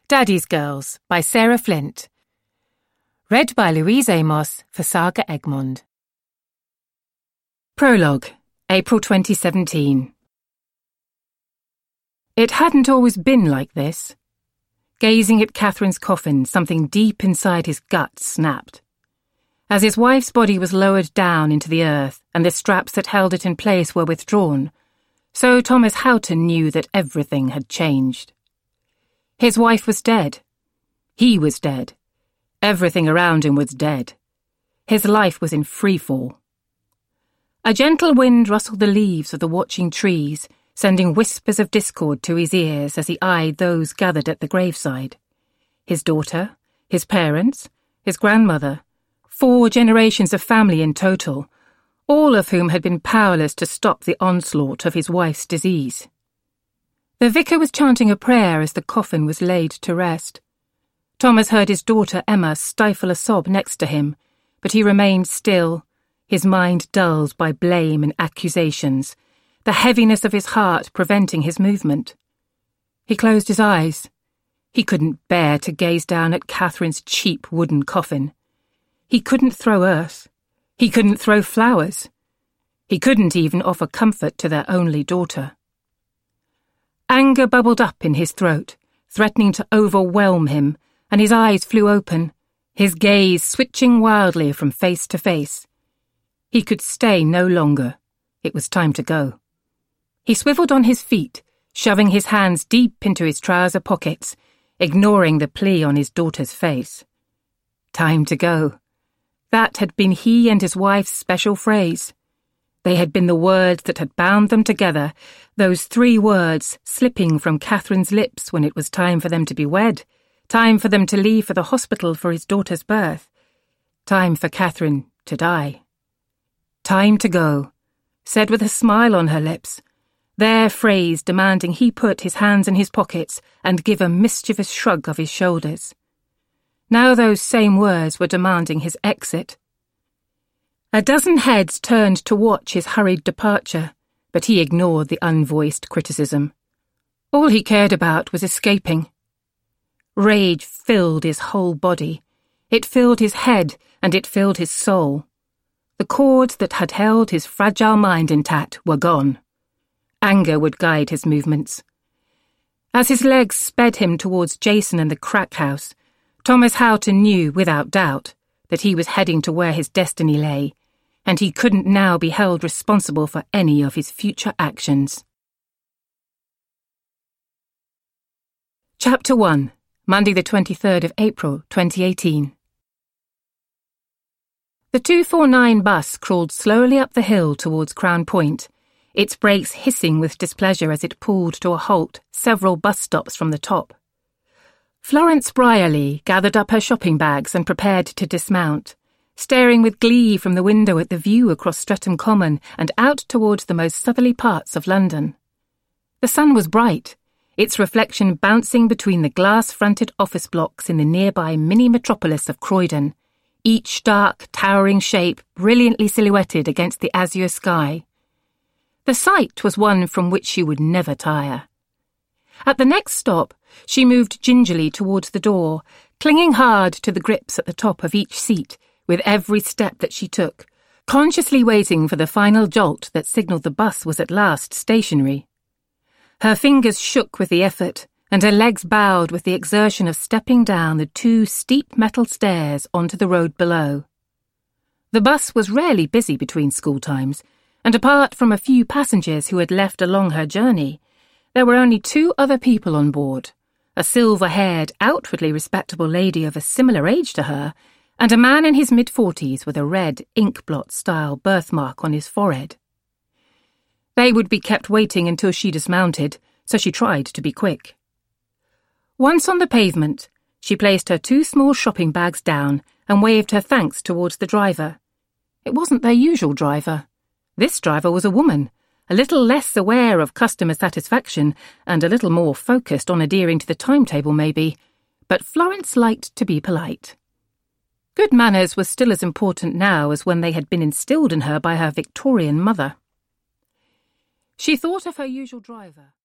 Daddy's Girls by Sarah Flint. Read by Louise Amos for Saga Egmont. Prologue, April 2017. It hadn't always been like this. Gazing at Catherine's coffin, something deep inside his gut snapped. As his wife's body was lowered down into the earth and the straps that held it in place were withdrawn, so Thomas Houghton knew that everything had changed. His wife was dead. He was dead. Everything around him was dead. His life was in freefall. A gentle wind rustled the leaves of the watching trees, sending whispers of discord to his ears as he eyed those gathered at the graveside. His daughter, his parents, his grandmother, 4 generations of family in total, all of whom had been powerless to stop the onslaught of his wife's disease. The vicar was chanting a prayer as the coffin was laid to rest. Thomas heard his daughter Emma stifle a sob next to him, but he remained still, his mind dulled by blame and accusations, the heaviness of his heart preventing his movement. He closed his eyes. He couldn't bear to gaze down at Catherine's cheap wooden coffin. He couldn't throw earth. He couldn't throw flowers. He couldn't even offer comfort to their only daughter. Anger bubbled up in his throat, threatening to overwhelm him, and his eyes flew open, his gaze switching wildly from face to face. He could stay no longer. It was time to go. He swiveled on his feet, shoving his hands deep into his trouser pockets, ignoring the plea on his daughter's face. Time to go. That had been he and his wife's special phrase. They had been the words that had bound them together, those 3 words slipping from Catherine's lips when it was time for them to be wed, time for them to leave for the hospital for his daughter's birth, time for Catherine to die. Time to go, said with a smile on her lips, their phrase demanding he put his hands in his pockets and give a mischievous shrug of his shoulders. Now those same words were demanding his exit. A dozen heads turned to watch his hurried departure, but he ignored the unvoiced criticism. All he cared about was escaping. Rage filled his whole body. It filled his head, and it filled his soul. The cords that had held his fragile mind intact were gone. Anger would guide his movements. As his legs sped him towards Jason and the crack house, Thomas Houghton knew, without doubt, that he was heading to where his destiny lay, and he couldn't now be held responsible for any of his future actions. Chapter 1, Monday the 23rd of April, 2018. The 249 bus crawled slowly up the hill towards Crown Point, its brakes hissing with displeasure as it pulled to a halt several bus stops from the top. Florence Brierley gathered up her shopping bags and prepared to dismount, staring with glee from the window at the view across Streatham Common and out towards the most southerly parts of London. The sun was bright, its reflection bouncing between the glass-fronted office blocks in the nearby mini-metropolis of Croydon, each dark, towering shape brilliantly silhouetted against the azure sky. The sight was one from which she would never tire. At the next stop, she moved gingerly towards the door, clinging hard to the grips at the top of each seat with every step that she took, consciously waiting for the final jolt that signalled the bus was at last stationary. Her fingers shook with the effort, and her legs bowed with the exertion of stepping down the 2 steep metal stairs onto the road below. The bus was rarely busy between school times, and apart from a few passengers who had left along her journey, there were only 2 other people on board, a silver-haired, outwardly respectable lady of a similar age to her, and a man in his mid-40s with a red inkblot-style birthmark on his forehead. They would be kept waiting until she dismounted, so she tried to be quick. Once on the pavement, she placed her 2 small shopping bags down and waved her thanks towards the driver. It wasn't their usual driver. This driver was a woman, a little less aware of customer satisfaction and a little more focused on adhering to the timetable maybe, but Florence liked to be polite. Good manners were still as important now as when they had been instilled in her by her Victorian mother. She thought of her usual driver.